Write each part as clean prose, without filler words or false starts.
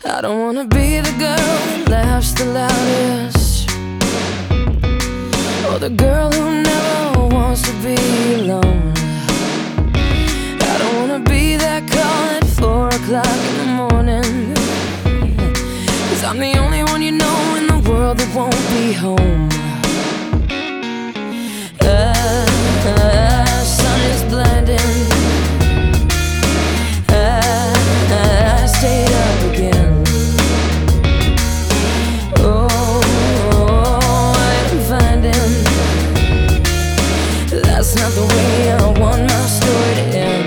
I don't wanna be the girl that laughs the loudest, or the girl who never wants to be alone. I don't wanna be that call at 4 o'clock in the morning, 'cause I'm the only one you know in the world that won't be home. Sun is blinding, I stayed up again. Oh, I am finding that's not the way I want my story to end.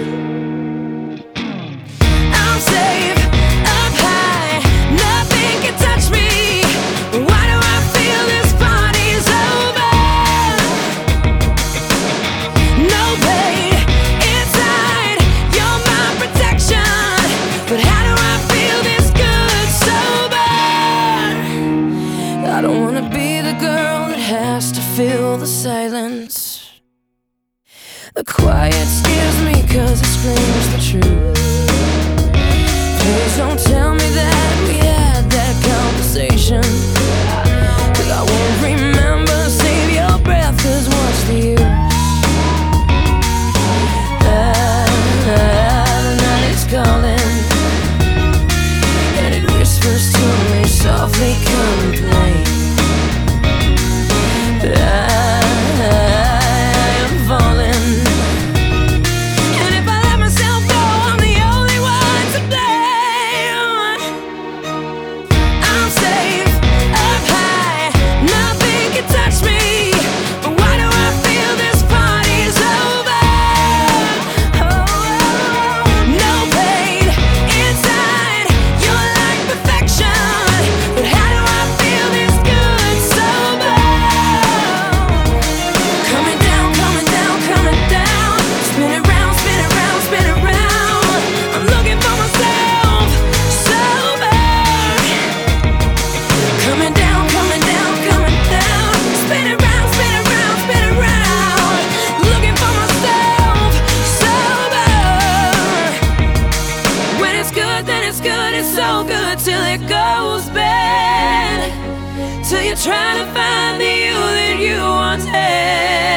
I'm safe up high, nothing can touch me. Why do I feel this party's over? No pain inside, you're my protection. But how do I feel this good sober? I don't wanna be the girl that has to fill the silence. The quiet scares me 'cause it screams the truth. Please don't tell me that we had that conversation, 'cause I won't remember. Save your breath, 'cause what's the use? The night is calling, and it whispers to me softly, come and play. I am falling, and if I let myself go, I'm the only one to blame. I'm safe up high, nothing can touch me. But why do I feel this party's over? Oh, no pain inside, you're like perfection. But how do I feel this good sober? Coming down, coming down, coming down. Spin it round, spin it round, spin it round. I'm looking for myself sober. Coming down, coming down, coming down. Spin it round, spin it round, spin it round. Looking for myself sober. When it's good, then it's good. It's so good till it goes bad. Till you're trying to find the you that you once had.